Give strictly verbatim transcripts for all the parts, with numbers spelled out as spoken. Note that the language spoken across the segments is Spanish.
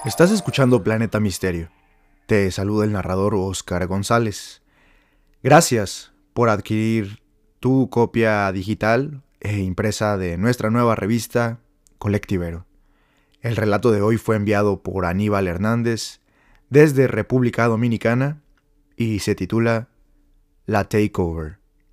Estás escuchando Planeta Misterio. Te saluda el narrador Oscar González. Gracias por adquirir tu copia digital e impresa de nuestra nueva revista Colectivero. El relato de hoy fue enviado por Aníbal Hernández desde República Dominicana y se titula La Takeover.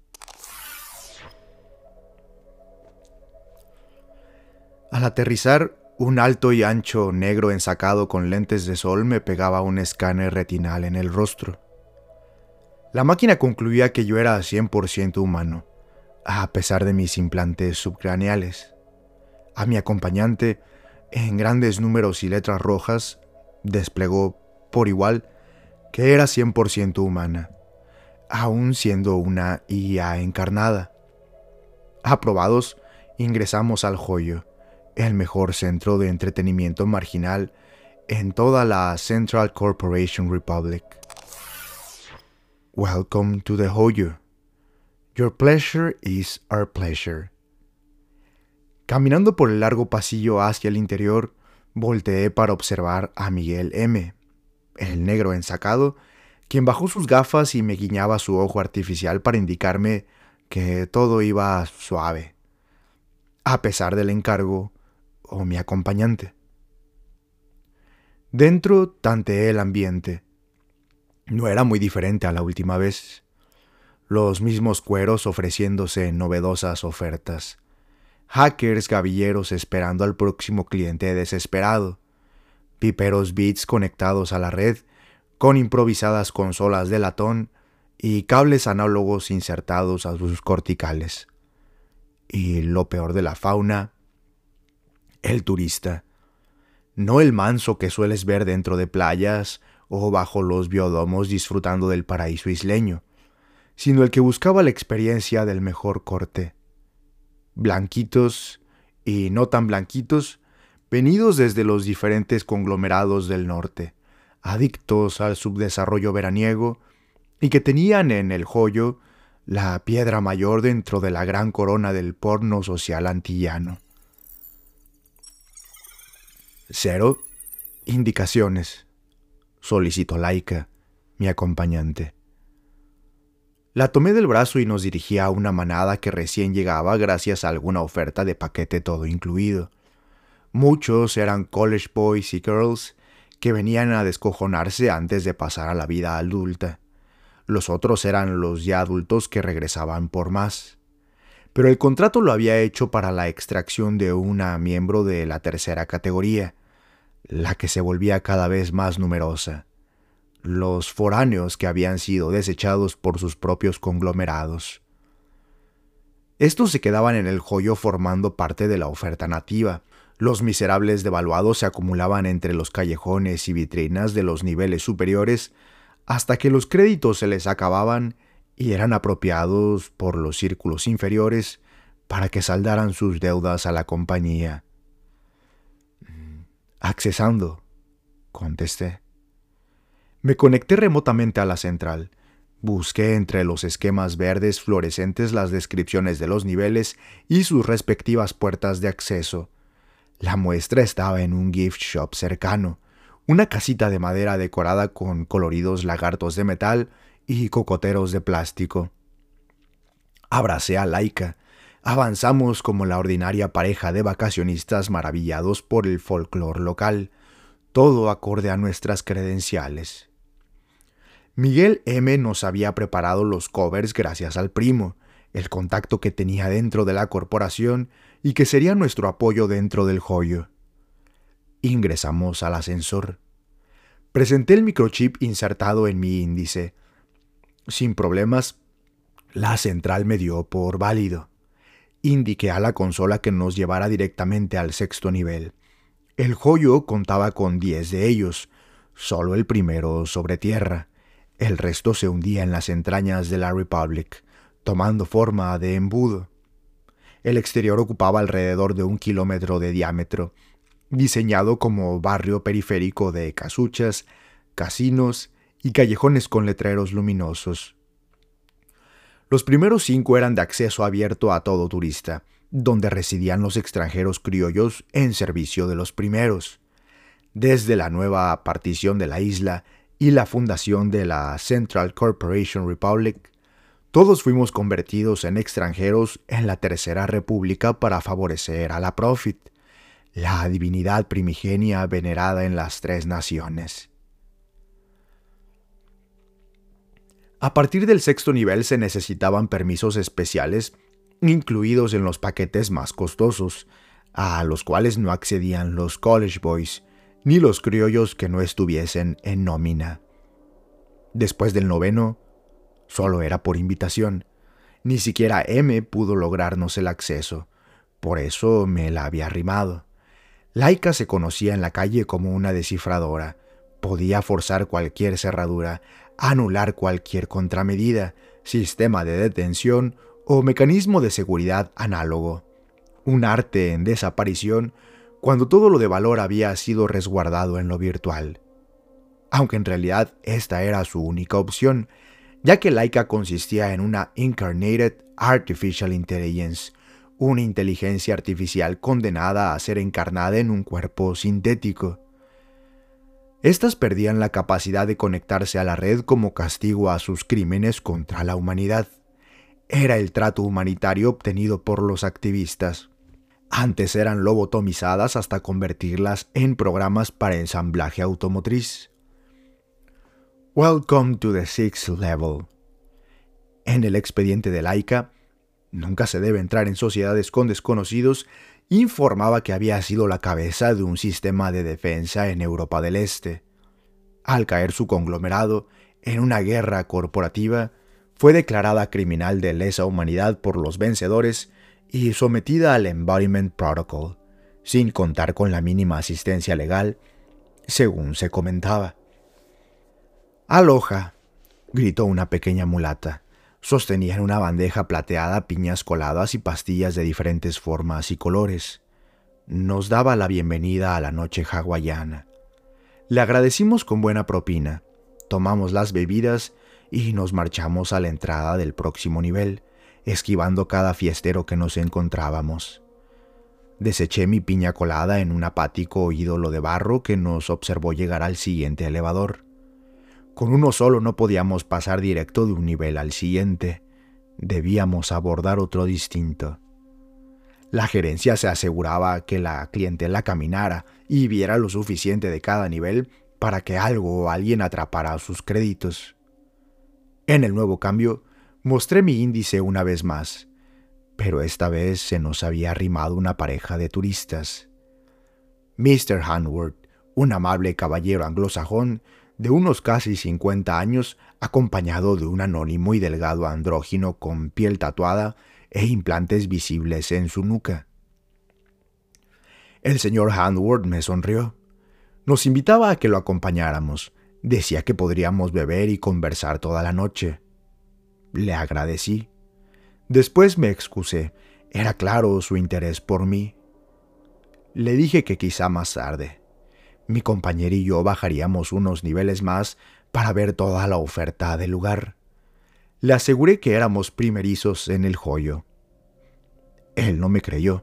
Al aterrizar, un alto y ancho negro ensacado con lentes de sol me pegaba un escáner retinal en el rostro. La máquina concluía que yo era cien por ciento humano, a pesar de mis implantes subcraneales. A mi acompañante, en grandes números y letras rojas, desplegó, por igual, que era cien por ciento humana, aún siendo una I A encarnada. Aprobados, ingresamos al joyo, el mejor centro de entretenimiento marginal en toda la Central Corporation Republic. Welcome to the Hoyo. Your pleasure is our pleasure. Caminando por el largo pasillo hacia el interior, volteé para observar a Miguel M., el negro ensacado, quien bajó sus gafas y me guiñaba su ojo artificial para indicarme que todo iba suave, a pesar del encargo o mi acompañante. Dentro tanteé el ambiente. No era muy diferente a la última vez. Los mismos cueros ofreciéndose novedosas ofertas. Hackers gavilleros esperando al próximo cliente desesperado. Piperos bits conectados a la red con improvisadas consolas de latón y cables análogos insertados a sus corticales. Y lo peor de la fauna, el turista. No el manso que sueles ver dentro de playas o bajo los biodomos disfrutando del paraíso isleño, sino el que buscaba la experiencia del mejor corte. Blanquitos y no tan blanquitos, venidos desde los diferentes conglomerados del norte, adictos al subdesarrollo veraniego y que tenían en el joyo la piedra mayor dentro de la gran corona del porno social antillano. Cero indicaciones, solicitó Laika, mi acompañante. La tomé del brazo y nos dirigí a una manada que recién llegaba gracias a alguna oferta de paquete todo incluido. Muchos eran college boys y girls que venían a descojonarse antes de pasar a la vida adulta. Los otros eran los ya adultos que regresaban por más. Pero el contrato lo había hecho para la extracción de una miembro de la tercera categoría, la que se volvía cada vez más numerosa. Los foráneos que habían sido desechados por sus propios conglomerados. Estos se quedaban en el joyo formando parte de la oferta nativa. Los miserables devaluados se acumulaban entre los callejones y vitrinas de los niveles superiores hasta que los créditos se les acababan y eran apropiados por los círculos inferiores para que saldaran sus deudas a la compañía. Accesando, contesté. Me conecté remotamente a la central. Busqué entre los esquemas verdes fluorescentes las descripciones de los niveles y sus respectivas puertas de acceso. La muestra estaba en un gift shop cercano, una casita de madera decorada con coloridos lagartos de metal y cocoteros de plástico. Abracé a Laika. Avanzamos como la ordinaria pareja de vacacionistas maravillados por el folclore local, todo acorde a nuestras credenciales. Miguel M. nos había preparado los covers gracias al primo, el contacto que tenía dentro de la corporación y que sería nuestro apoyo dentro del joyo. Ingresamos al ascensor. Presenté el microchip insertado en mi índice. Sin problemas, la central me dio por válido. Indiqué a la consola que nos llevara directamente al sexto nivel. El joyo contaba con diez de ellos, solo el primero sobre tierra. El resto se hundía en las entrañas de la Republic, tomando forma de embudo. El exterior ocupaba alrededor de un kilómetro de diámetro, diseñado como barrio periférico de casuchas, casinos y callejones con letreros luminosos. Los primeros cinco eran de acceso abierto a todo turista, donde residían los extranjeros criollos en servicio de los primeros. Desde la nueva partición de la isla y la fundación de la Central Corporation Republic, todos fuimos convertidos en extranjeros en la Tercera República para favorecer a la Prophet, la divinidad primigenia venerada en las tres naciones. A partir del sexto nivel se necesitaban permisos especiales, incluidos en los paquetes más costosos, a los cuales no accedían los college boys, ni los criollos que no estuviesen en nómina. Después del noveno, solo era por invitación. Ni siquiera M pudo lograrnos el acceso. Por eso me la había arrimado. Laika se conocía en la calle como una descifradora. Podía forzar cualquier cerradura, anular cualquier contramedida, sistema de detención o mecanismo de seguridad análogo. Un arte en desaparición cuando todo lo de valor había sido resguardado en lo virtual. Aunque en realidad esta era su única opción, ya que Laika consistía en una Incarnated Artificial Intelligence, una inteligencia artificial condenada a ser encarnada en un cuerpo sintético. Estas perdían la capacidad de conectarse a la red como castigo a sus crímenes contra la humanidad. Era el trato humanitario obtenido por los activistas. Antes eran lobotomizadas hasta convertirlas en programas para ensamblaje automotriz. Welcome to the sixth level. En el expediente de Laika, nunca se debe entrar en sociedades con desconocidos, informaba que había sido la cabeza de un sistema de defensa en Europa del Este. Al caer su conglomerado en una guerra corporativa, fue declarada criminal de lesa humanidad por los vencedores y sometida al Embodiment Protocol, sin contar con la mínima asistencia legal, según se comentaba. «Aloha», gritó una pequeña mulata. Sostenía en una bandeja plateada piñas coladas y pastillas de diferentes formas y colores. Nos daba la bienvenida a la noche hawaiana. Le agradecimos con buena propina, tomamos las bebidas y nos marchamos a la entrada del próximo nivel, esquivando cada fiestero que nos encontrábamos. Deseché mi piña colada en un apático ídolo de barro que nos observó llegar al siguiente elevador. Con uno solo no podíamos pasar directo de un nivel al siguiente. Debíamos abordar otro distinto. La gerencia se aseguraba que la clientela caminara y viera lo suficiente de cada nivel para que algo o alguien atrapara sus créditos. En el nuevo cambio, mostré mi índice una vez más, pero esta vez se nos había arrimado una pareja de turistas. mister Hanworth, un amable caballero anglosajón de unos casi cincuenta años, acompañado de un anónimo y delgado andrógino con piel tatuada e implantes visibles en su nuca. El señor Hanworth me sonrió. Nos invitaba a que lo acompañáramos. Decía que podríamos beber y conversar toda la noche. Le agradecí. Después me excusé. Era claro su interés por mí. Le dije que quizá más tarde. Mi compañero y yo bajaríamos unos niveles más para ver toda la oferta del lugar. Le aseguré que éramos primerizos en el joyo. Él no me creyó.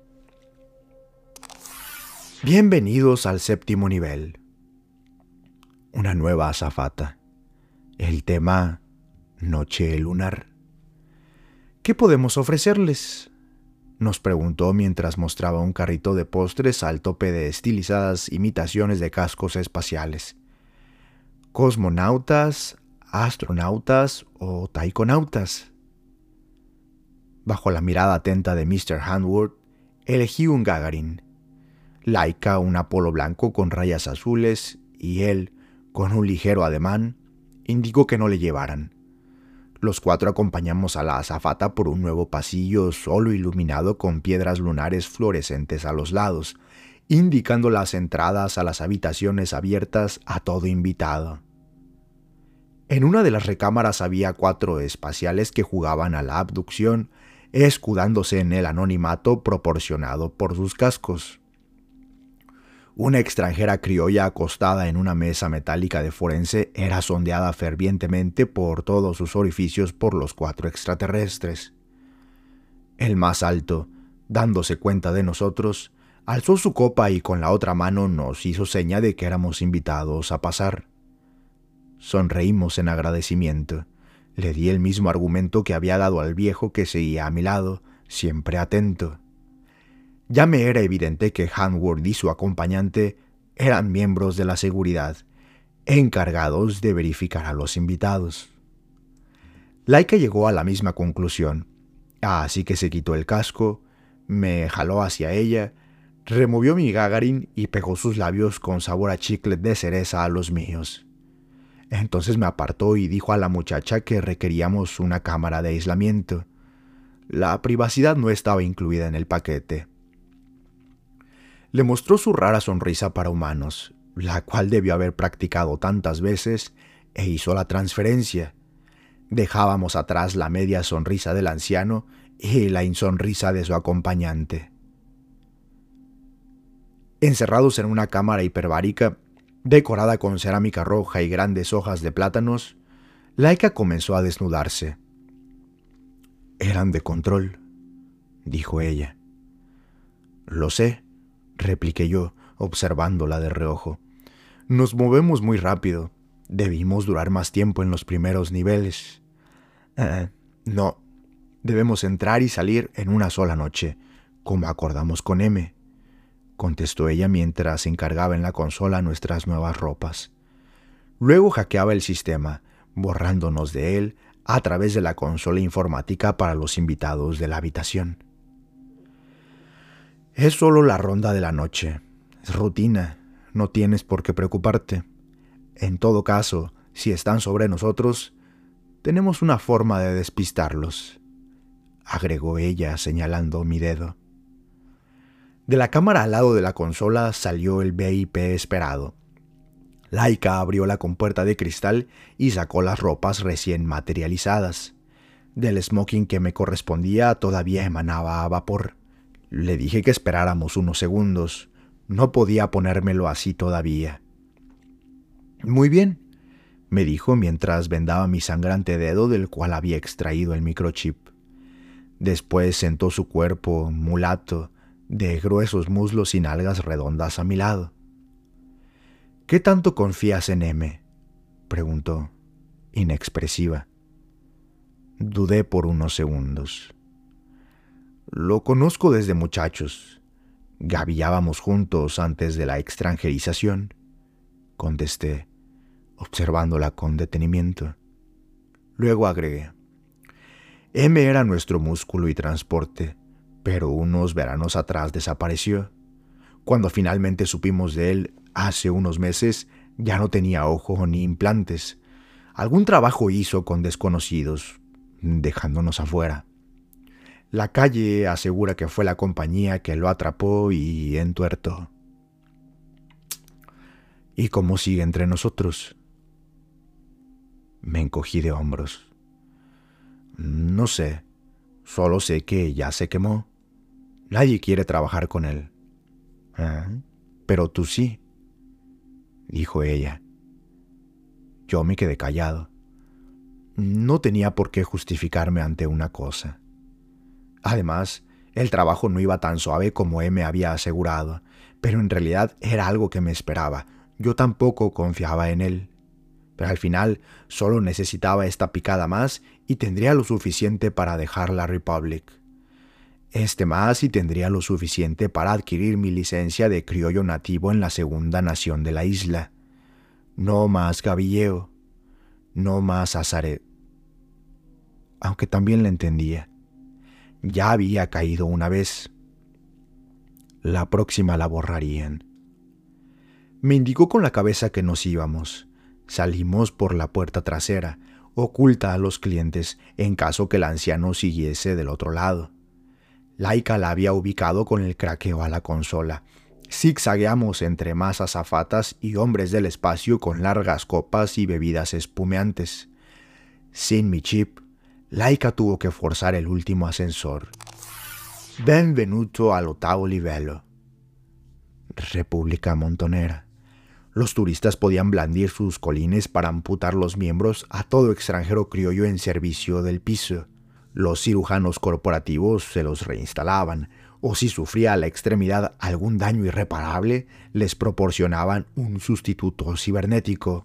Bienvenidos al séptimo nivel. Una nueva azafata. El tema Noche lunar. ¿Qué podemos ofrecerles?, nos preguntó mientras mostraba un carrito de postres al tope de estilizadas imitaciones de cascos espaciales. ¿Cosmonautas, astronautas o taikonautas? Bajo la mirada atenta de mister Hanworth, elegí un Gagarin. Laika un Apolo blanco con rayas azules y él, con un ligero ademán, indicó que no le llevaran. Los cuatro acompañamos a la azafata por un nuevo pasillo solo iluminado con piedras lunares fluorescentes a los lados, indicando las entradas a las habitaciones abiertas a todo invitado. En una de las recámaras había cuatro espaciales que jugaban a la abducción, escudándose en el anonimato proporcionado por sus cascos. Una extranjera criolla acostada en una mesa metálica de forense era sondeada fervientemente por todos sus orificios por los cuatro extraterrestres. El más alto, dándose cuenta de nosotros, Alzó su copa y con la otra mano nos hizo seña de que éramos invitados a pasar. Sonreímos en agradecimiento. Le di el mismo argumento que había dado al viejo que seguía a mi lado, siempre atento. Ya me era evidente que Hanward y su acompañante eran miembros de la seguridad, encargados de verificar a los invitados. Laika llegó a la misma conclusión, así que se quitó el casco, me jaló hacia ella, removió mi Gagarin y pegó sus labios con sabor a chicle de cereza a los míos. Entonces me apartó y dijo a la muchacha que requeríamos una cámara de aislamiento. La privacidad no estaba incluida en el paquete. Le mostró su rara sonrisa para humanos, la cual debió haber practicado tantas veces, e hizo la transferencia. Dejábamos atrás la media sonrisa del anciano y la insonrisa de su acompañante. Encerrados en una cámara hiperbárica, decorada con cerámica roja y grandes hojas de plátanos, Laika comenzó a desnudarse. «Eran de control», dijo ella. «Lo sé», repliqué yo, observándola de reojo. «Nos movemos muy rápido. Debimos durar más tiempo en los primeros niveles». Uh, «No, debemos entrar y salir en una sola noche, como acordamos con M», contestó ella mientras encargaba en la consola nuestras nuevas ropas. Luego hackeaba el sistema, borrándonos de él a través de la consola informática para los invitados de la habitación. «Es solo la ronda de la noche. Es rutina. No tienes por qué preocuparte. En todo caso, si están sobre nosotros, tenemos una forma de despistarlos», agregó ella señalando mi dedo. De la cámara al lado de la consola salió el V I P esperado. Laika abrió la compuerta de cristal y sacó las ropas recién materializadas. Del smoking que me correspondía todavía emanaba vapor. Le dije que esperáramos unos segundos. No podía ponérmelo así todavía. «Muy bien», me dijo mientras vendaba mi sangrante dedo del cual había extraído el microchip. Después sentó su cuerpo mulato, de gruesos muslos y nalgas redondas a mi lado. «¿Qué tanto confías en M?», preguntó, inexpresiva. Dudé por unos segundos. «Lo conozco desde muchachos. Gavillábamos juntos antes de la extranjerización», contesté, observándola con detenimiento. Luego agregué: «M era nuestro músculo y transporte, pero unos veranos atrás desapareció. Cuando finalmente supimos de él, hace unos meses, ya no tenía ojo ni implantes. Algún trabajo hizo con desconocidos, dejándonos afuera. La calle asegura que fue la compañía que lo atrapó y entuertó». «¿Y cómo sigue entre nosotros?». Me encogí de hombros. «No sé. Solo sé que ya se quemó. Nadie quiere trabajar con él». «Ah, pero tú sí», dijo ella. Yo me quedé callado. No tenía por qué justificarme ante una cosa. Además, el trabajo no iba tan suave como M había asegurado, pero en realidad era algo que me esperaba. Yo tampoco confiaba en él. Pero al final solo necesitaba esta picada más y tendría lo suficiente para dejar la Republic. Este más y tendría lo suficiente para adquirir mi licencia de criollo nativo en la segunda nación de la isla. No más gavilleo, no más azaré. Aunque también la entendía. Ya había caído una vez. La próxima la borrarían. Me indicó con la cabeza que nos íbamos. Salimos por la puerta trasera, oculta a los clientes en caso que el anciano siguiese del otro lado. Laika la había ubicado con el craqueo a la consola. Zigzagueamos entre más azafatas y hombres del espacio con largas copas y bebidas espumeantes. Sin mi chip, Laika tuvo que forzar el último ascensor. Benvenuto all'ottavo livello. República Montonera. Los turistas podían blandir sus colines para amputar los miembros a todo extranjero criollo en servicio del piso. Los cirujanos corporativos se los reinstalaban, o si sufría a la extremidad algún daño irreparable, les proporcionaban un sustituto cibernético.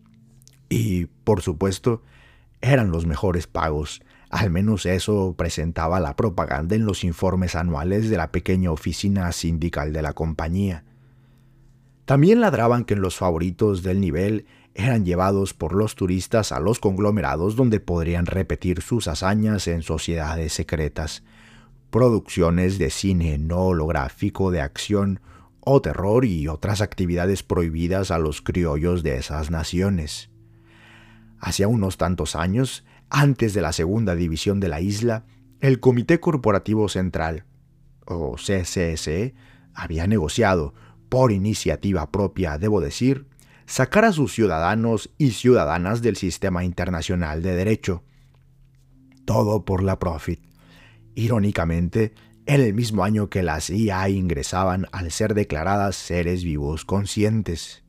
Y, por supuesto, eran los mejores pagos. Al menos eso presentaba la propaganda en los informes anuales de la pequeña oficina sindical de la compañía. También ladraban que los favoritos del nivel eran llevados por los turistas a los conglomerados donde podrían repetir sus hazañas en sociedades secretas, producciones de cine no holográfico de acción o terror y otras actividades prohibidas a los criollos de esas naciones. Hacía unos tantos años, antes de la segunda división de la isla, el Comité Corporativo Central, o C C S E, había negociado, por iniciativa propia, debo decir, sacar a sus ciudadanos y ciudadanas del sistema internacional de derecho. Todo por la profit. Irónicamente, en el mismo año que las I A ingresaban al ser declaradas seres vivos conscientes.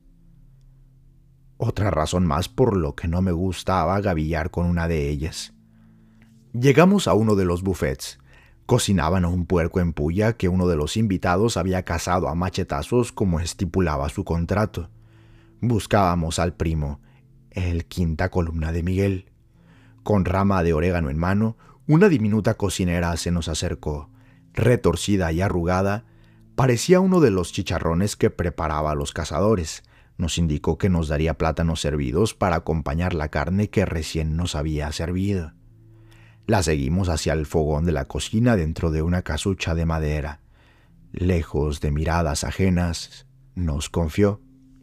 Otra razón más por lo que no me gustaba gavillar con una de ellas. Llegamos a uno de los buffets. Cocinaban a un puerco en puya que uno de los invitados había cazado a machetazos como estipulaba su contrato. Buscábamos al primo, el quinta columna de Miguel. Con rama de orégano en mano, una diminuta cocinera se nos acercó. Retorcida y arrugada, parecía uno de los chicharrones que preparaba a los cazadores. Nos indicó que nos daría plátanos servidos para acompañar la carne que recién nos había servido. La seguimos hacia el fogón de la cocina dentro de una casucha de madera. Lejos de miradas ajenas, nos confió.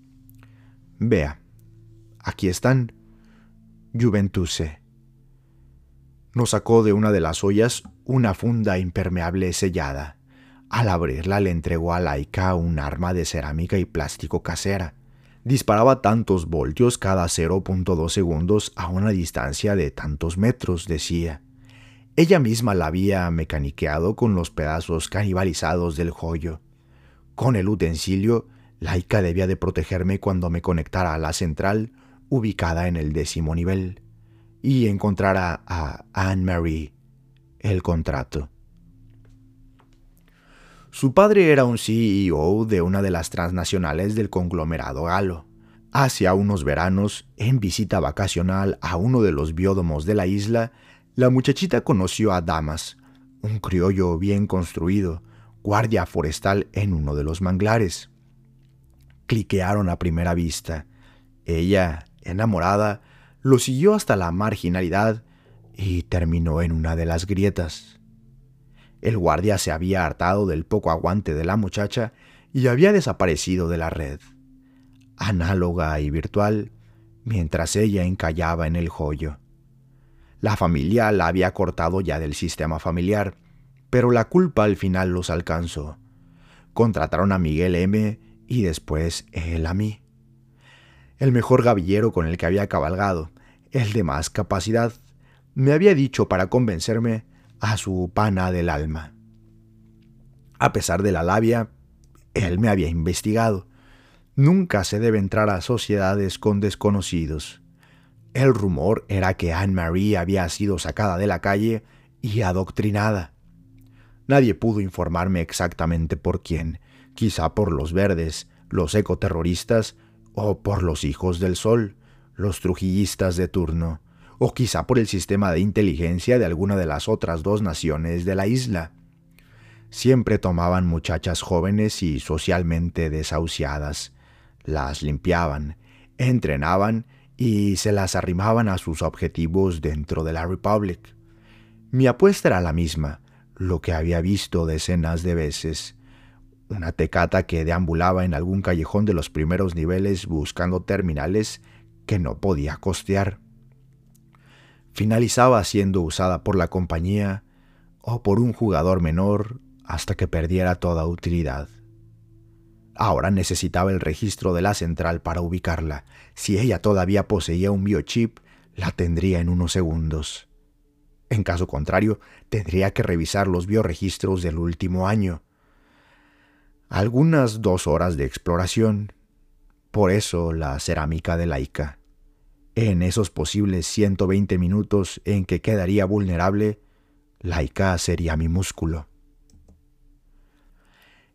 Vea, aquí están. Juventuse. Nos sacó de una de las ollas una funda impermeable sellada. Al abrirla le entregó a Laika un arma de cerámica y plástico casera. Disparaba tantos voltios cada cero punto dos segundos a una distancia de tantos metros, decía. Ella misma la había mecaniqueado con los pedazos canibalizados del joyo. Con el utensilio, Laika debía de protegerme cuando me conectara a la central, ubicada en el décimo nivel, y encontrara a Anne-Marie, el contrato. Su padre era un C E O de una de las transnacionales del conglomerado galo. Hacia unos veranos, en visita vacacional a uno de los biódomos de la isla, la muchachita conoció a Damas, un criollo bien construido, guardia forestal en uno de los manglares. Cliquearon a primera vista. Ella, enamorada, lo siguió hasta la marginalidad y terminó en una de las grietas. El guardia se había hartado del poco aguante de la muchacha y había desaparecido de la red, análoga y virtual, mientras ella encallaba en el joyo. La familia la había cortado ya del sistema familiar, pero la culpa al final los alcanzó. Contrataron a Miguel M. y después él a mí. El mejor gavillero con el que había cabalgado, el de más capacidad, me había dicho para convencerme a su pana del alma. A pesar de la labia, él me había investigado. Nunca se debe entrar a sociedades con desconocidos. El rumor era que Anne-Marie había sido sacada de la calle y adoctrinada. Nadie pudo informarme exactamente por quién, quizá por los verdes, los ecoterroristas, o por los hijos del sol, los trujillistas de turno, o quizá por el sistema de inteligencia de alguna de las otras dos naciones de la isla. Siempre tomaban muchachas jóvenes y socialmente desahuciadas, las limpiaban, entrenaban y se las arrimaban a sus objetivos dentro de la Republic. Mi apuesta era la misma, lo que había visto decenas de veces. Una tecata que deambulaba en algún callejón de los primeros niveles buscando terminales que no podía costear. Finalizaba siendo usada por la compañía o por un jugador menor hasta que perdiera toda utilidad. Ahora necesitaba el registro de la central para ubicarla. Si ella todavía poseía un biochip, la tendría en unos segundos. En caso contrario, tendría que revisar los bioregistros del último año. Algunas dos horas de exploración. Por eso la cerámica de Laika. En esos posibles ciento veinte minutos en que quedaría vulnerable, Laika sería mi músculo.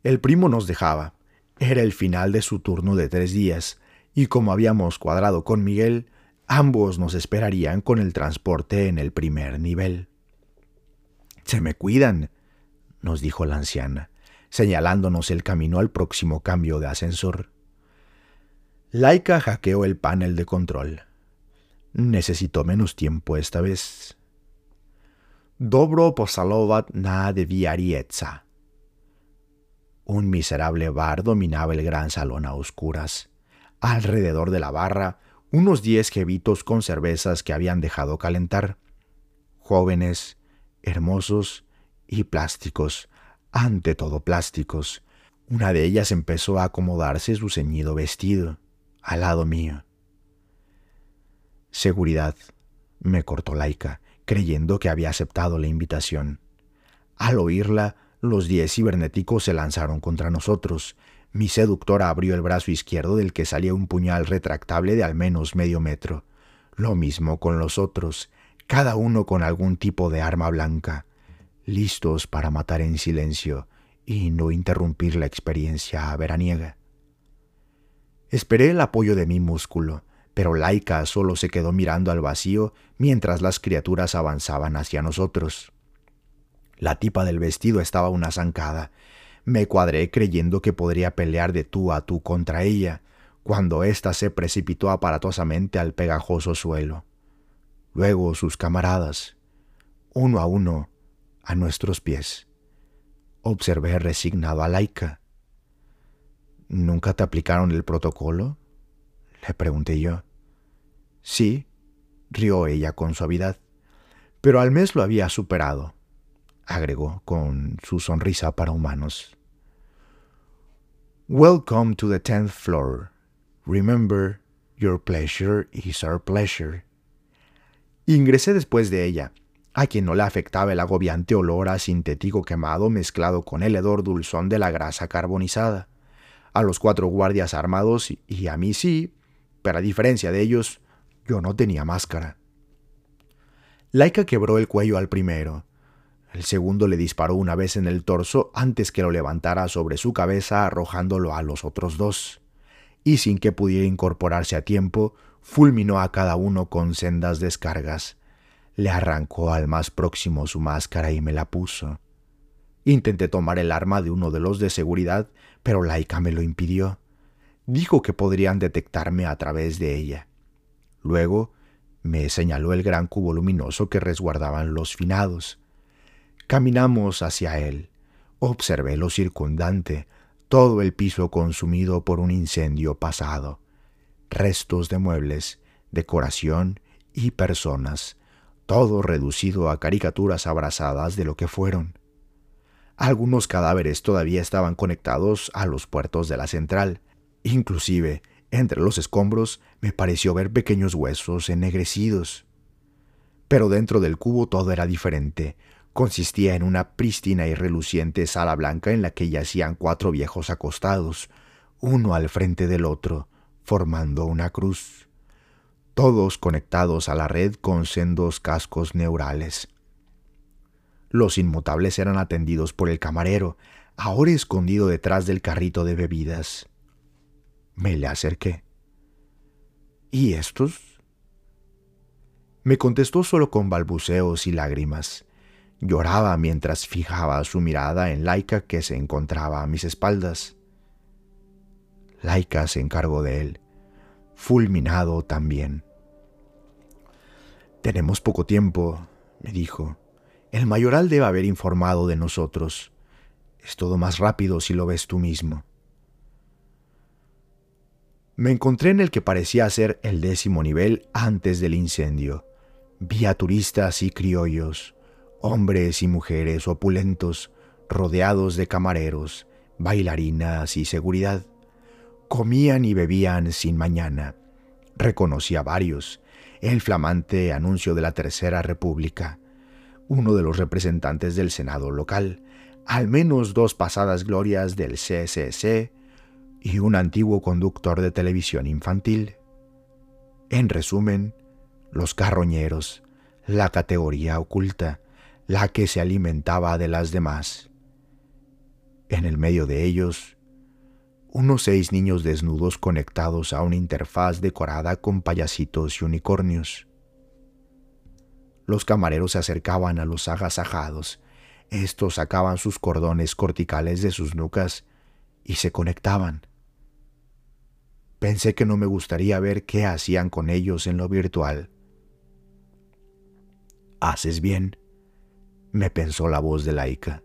El primo nos dejaba. Era el final de su turno de tres días, y como habíamos cuadrado con Miguel, ambos nos esperarían con el transporte en el primer nivel. «Se me cuidan», nos dijo la anciana, señalándonos el camino al próximo cambio de ascensor. Laika hackeó el panel de control. Necesitó menos tiempo esta vez. Dobro posalovat na deviarietza. Un miserable bar dominaba el gran salón a oscuras. Alrededor de la barra, unos diez jevitos con cervezas que habían dejado calentar. Jóvenes, hermosos y plásticos, ante todo plásticos. Una de ellas empezó a acomodarse su ceñido vestido, al lado mío. «Seguridad», me cortó Laika, creyendo que había aceptado la invitación. Al oírla, los diez cibernéticos se lanzaron contra nosotros. Mi seductora abrió el brazo izquierdo del que salía un puñal retractable de al menos medio metro. Lo mismo con los otros, cada uno con algún tipo de arma blanca, listos para matar en silencio y no interrumpir la experiencia veraniega. Esperé el apoyo de mi músculo, pero Laika solo se quedó mirando al vacío mientras las criaturas avanzaban hacia nosotros. La tipa del vestido estaba una zancada. Me cuadré creyendo que podría pelear de tú a tú contra ella, cuando ésta se precipitó aparatosamente al pegajoso suelo. Luego sus camaradas, uno a uno, a nuestros pies. Observé resignado a Laika. «¿Nunca te aplicaron el protocolo?», le pregunté yo. «Sí», rió ella con suavidad, «pero al mes lo había superado», agregó con su sonrisa para humanos. «Welcome to the tenth floor. Remember, your pleasure is our pleasure». Ingresé después de ella, a quien no le afectaba el agobiante olor a sintético quemado mezclado con el hedor dulzón de la grasa carbonizada. A los cuatro guardias armados y a mí sí, pero a diferencia de ellos, yo no tenía máscara. Laika quebró el cuello al primero. El segundo le disparó una vez en el torso antes que lo levantara sobre su cabeza arrojándolo a los otros dos. Y sin que pudiera incorporarse a tiempo, fulminó a cada uno con sendas descargas. Le arrancó al más próximo su máscara y me la puso. Intenté tomar el arma de uno de los de seguridad, pero Laika me lo impidió. Dijo que podrían detectarme a través de ella. Luego me señaló el gran cubo luminoso que resguardaban los finados. Caminamos hacia él. Observé lo circundante, todo el piso consumido por un incendio pasado. Restos de muebles, decoración y personas, todo reducido a caricaturas abrasadas de lo que fueron. Algunos cadáveres todavía estaban conectados a los puertos de la central. Inclusive, entre los escombros, me pareció ver pequeños huesos ennegrecidos. Pero dentro del cubo todo era diferente. Consistía en una prístina y reluciente sala blanca en la que yacían cuatro viejos acostados, uno al frente del otro, formando una cruz. Todos conectados a la red con sendos cascos neurales. Los inmutables eran atendidos por el camarero, ahora escondido detrás del carrito de bebidas. Me le acerqué. ¿Y estos? Me contestó solo con balbuceos y lágrimas. Lloraba mientras fijaba su mirada en Laika que se encontraba a mis espaldas. Laika se encargó de él, fulminado también. «Tenemos poco tiempo», me dijo. «El mayoral debe haber informado de nosotros. Es todo más rápido si lo ves tú mismo». Me encontré en el que parecía ser el décimo nivel antes del incendio. Vi a turistas y criollos, hombres y mujeres opulentos, rodeados de camareros, bailarinas y seguridad. Comían y bebían sin mañana. Reconocí a varios. El flamante anuncio de la Tercera República, uno de los representantes del Senado local, al menos dos pasadas glorias del C C C y un antiguo conductor de televisión infantil. En resumen, los carroñeros, la categoría oculta, la que se alimentaba de las demás. En el medio de ellos, unos seis niños desnudos conectados a una interfaz decorada con payasitos y unicornios. Los camareros se acercaban a los agasajados. Estos sacaban sus cordones corticales de sus nucas y se conectaban. Pensé que no me gustaría ver qué hacían con ellos en lo virtual. «Haces bien», me pensó la voz de Laika.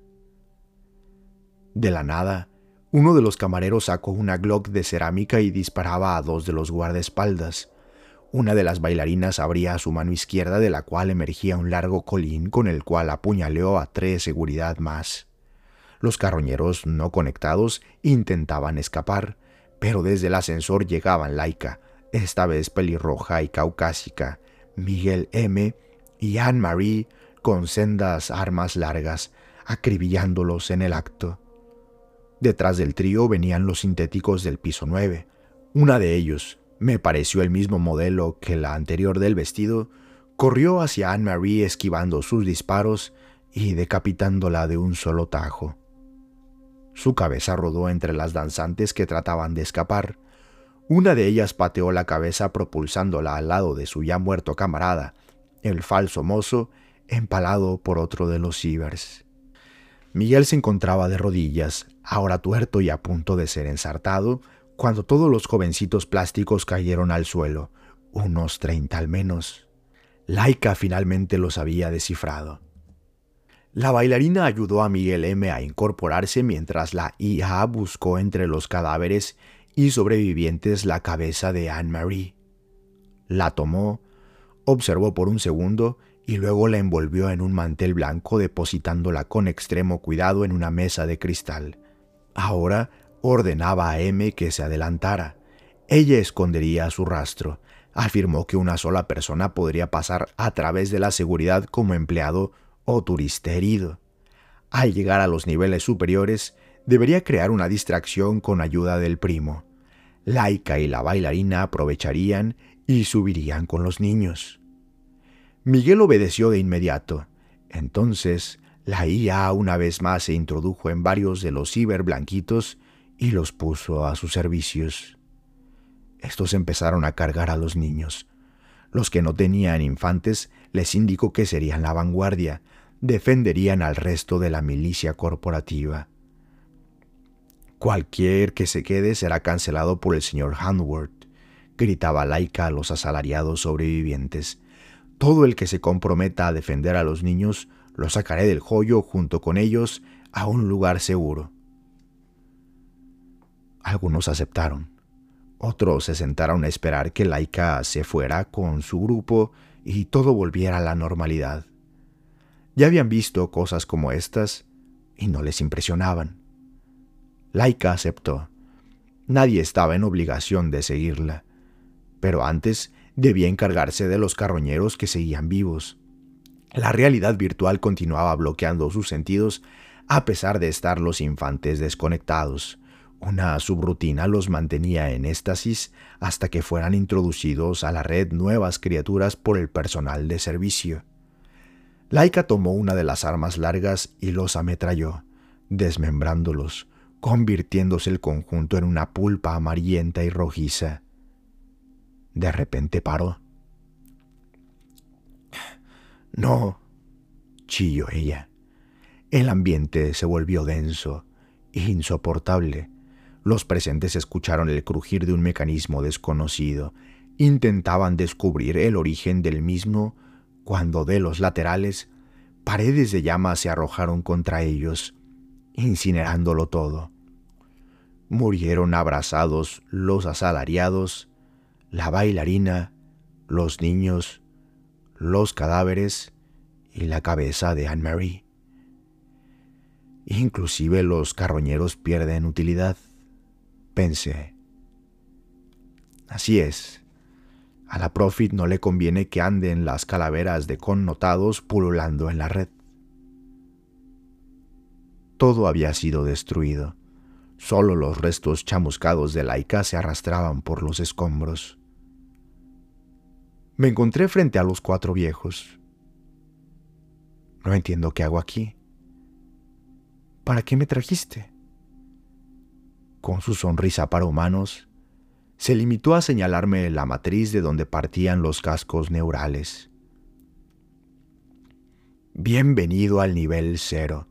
De la nada, uno de los camareros sacó una Glock de cerámica y disparaba a dos de los guardaespaldas. Una de las bailarinas abría su mano izquierda, de la cual emergía un largo colín con el cual apuñaleó a tres seguridad más. Los carroñeros no conectados intentaban escapar, pero desde el ascensor llegaban Laika, esta vez pelirroja y caucásica, Miguel M. y Anne-Marie con sendas armas largas, acribillándolos en el acto. Detrás del trío venían los sintéticos del piso nueve. Una de ellos, me pareció el mismo modelo que la anterior del vestido, corrió hacia Anne-Marie esquivando sus disparos y decapitándola de un solo tajo. Su cabeza rodó entre las danzantes que trataban de escapar. Una de ellas pateó la cabeza propulsándola al lado de su ya muerto camarada, el falso mozo, empalado por otro de los cibers. Miguel se encontraba de rodillas, ahora tuerto y a punto de ser ensartado, cuando todos los jovencitos plásticos cayeron al suelo, unos treinta al menos. Laika finalmente los había descifrado. La bailarina ayudó a Miguel M. a incorporarse mientras la I A buscó entre los cadáveres y sobrevivientes la cabeza de Anne-Marie. La tomó, observó por un segundo y luego la envolvió en un mantel blanco, depositándola con extremo cuidado en una mesa de cristal. Ahora ordenaba a M que se adelantara. Ella escondería su rastro. Afirmó que una sola persona podría pasar a través de la seguridad como empleado o turista herido. Al llegar a los niveles superiores, debería crear una distracción con ayuda del primo. Laika y la bailarina aprovecharían y subirían con los niños. Miguel obedeció de inmediato. Entonces, la I A una vez más se introdujo en varios de los ciberblanquitos y los puso a sus servicios. Estos empezaron a cargar a los niños. Los que no tenían infantes les indicó que serían la vanguardia, defenderían al resto de la milicia corporativa. Cualquier que se quede será cancelado por el señor Handworth, gritaba Laika a los asalariados sobrevivientes. Todo el que se comprometa a defender a los niños, lo sacaré del joyo junto con ellos a un lugar seguro. Algunos aceptaron. Otros se sentaron a esperar que Laika se fuera con su grupo y todo volviera a la normalidad. Ya habían visto cosas como estas y no les impresionaban. Laika aceptó. Nadie estaba en obligación de seguirla, pero antes debía encargarse de los carroñeros que seguían vivos. La realidad virtual continuaba bloqueando sus sentidos a pesar de estar los infantes desconectados. Una subrutina los mantenía en éxtasis hasta que fueran introducidos a la red nuevas criaturas por el personal de servicio. Laika tomó una de las armas largas y los ametralló, desmembrándolos, convirtiéndose el conjunto en una pulpa amarillenta y rojiza. De repente paró. «No», chilló ella. El ambiente se volvió denso, insoportable. Los presentes escucharon el crujir de un mecanismo desconocido. Intentaban descubrir el origen del mismo cuando de los laterales, paredes de llamas se arrojaron contra ellos, incinerándolo todo. Murieron abrazados los asalariados, la bailarina, los niños, los cadáveres y la cabeza de Anne-Marie. Inclusive los carroñeros pierden utilidad, pensé. Así es. A la Profit no le conviene que anden las calaveras de connotados pululando en la red. Todo había sido destruido. Solo los restos chamuscados de Laika se arrastraban por los escombros. Me encontré frente a los cuatro viejos. No entiendo qué hago aquí. ¿Para qué me trajiste?, con su sonrisa para humanos, se limitó a señalarme la matriz de donde partían los cascos neurales. Bienvenido al nivel cero.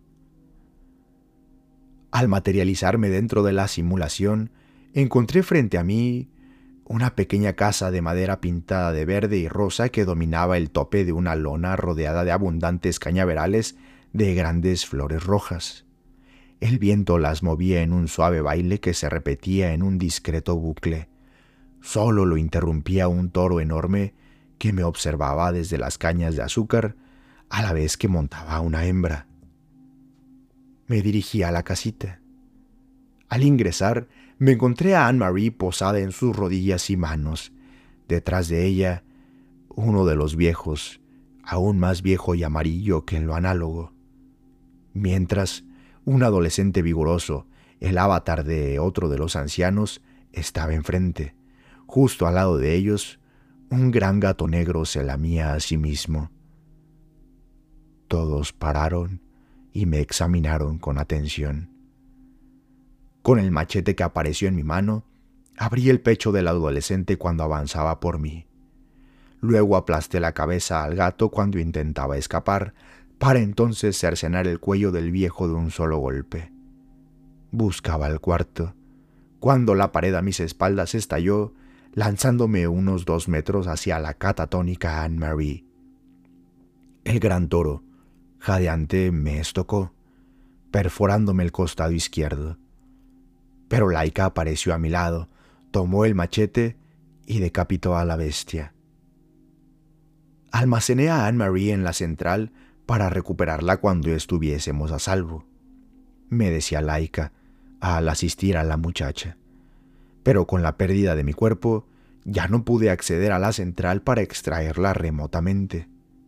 Al materializarme dentro de la simulación, encontré frente a mí una pequeña casa de madera pintada de verde y rosa que dominaba el tope de una lona rodeada de abundantes cañaverales de grandes flores rojas. El viento las movía en un suave baile que se repetía en un discreto bucle. Solo lo interrumpía un toro enorme que me observaba desde las cañas de azúcar a la vez que montaba una hembra. Me dirigí a la casita. Al ingresar, me encontré a Anne-Marie posada en sus rodillas y manos. Detrás de ella, uno de los viejos, aún más viejo y amarillo que en lo análogo. Mientras, un adolescente vigoroso, el avatar de otro de los ancianos, estaba enfrente. Justo al lado de ellos, un gran gato negro se lamía a sí mismo. Todos pararon y me examinaron con atención. Con el machete que apareció en mi mano, abrí el pecho del adolescente cuando avanzaba por mí. Luego aplasté la cabeza al gato cuando intentaba escapar, para entonces cercenar el cuello del viejo de un solo golpe. Buscaba el cuarto, cuando la pared a mis espaldas estalló, lanzándome unos dos metros hacia la catatónica Anne-Marie. El gran toro, jadeante, me estocó, perforándome el costado izquierdo. Pero Laika apareció a mi lado, tomó el machete y decapitó a la bestia. Almacené a Anne-Marie en la central para recuperarla cuando estuviésemos a salvo, me decía Laika al asistir a la muchacha. Pero con la pérdida de mi cuerpo, ya no pude acceder a la central para extraerla remotamente.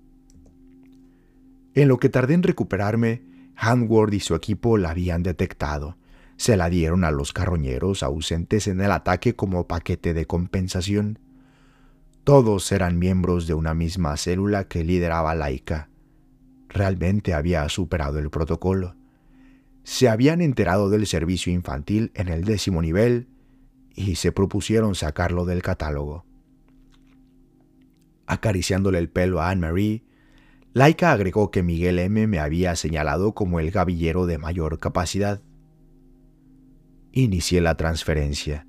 En lo que tardé en recuperarme, Handward y su equipo la habían detectado. Se la dieron a los carroñeros ausentes en el ataque como paquete de compensación. Todos eran miembros de una misma célula que lideraba Laika. Realmente había superado el protocolo. Se habían enterado del servicio infantil en el décimo nivel y se propusieron sacarlo del catálogo. Acariciándole el pelo a Anne-Marie, Laika agregó que Miguel M. me había señalado como el gavillero de mayor capacidad. Inicié la transferencia.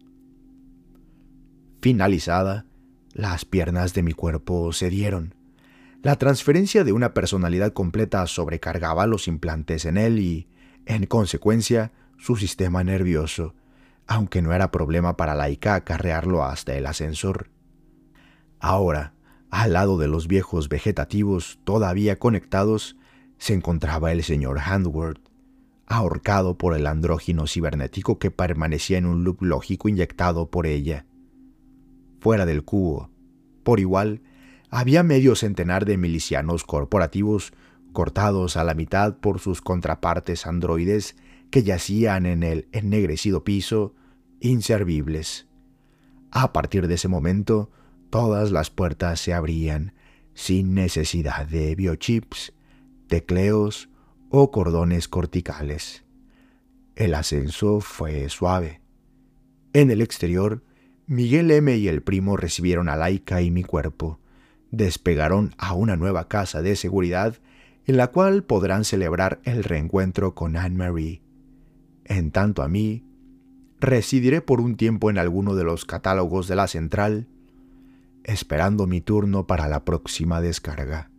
Finalizada, las piernas de mi cuerpo cedieron. La transferencia de una personalidad completa sobrecargaba los implantes en él y, en consecuencia, su sistema nervioso, aunque no era problema para Laika acarrearlo hasta el ascensor. Ahora, al lado de los viejos vegetativos todavía conectados, se encontraba el señor Handward, ahorcado por el andrógino cibernético que permanecía en un loop lógico inyectado por ella. Fuera del cubo, por igual, había medio centenar de milicianos corporativos cortados a la mitad por sus contrapartes androides que yacían en el ennegrecido piso, inservibles. A partir de ese momento, todas las puertas se abrían, sin necesidad de biochips, tecleos o cordones corticales. El ascenso fue suave. En el exterior, Miguel M. y el primo recibieron a Laika y mi cuerpo. Despegaron a una nueva casa de seguridad en la cual podrán celebrar el reencuentro con Anne-Marie. En tanto a mí, residiré por un tiempo en alguno de los catálogos de la central, esperando mi turno para la próxima descarga.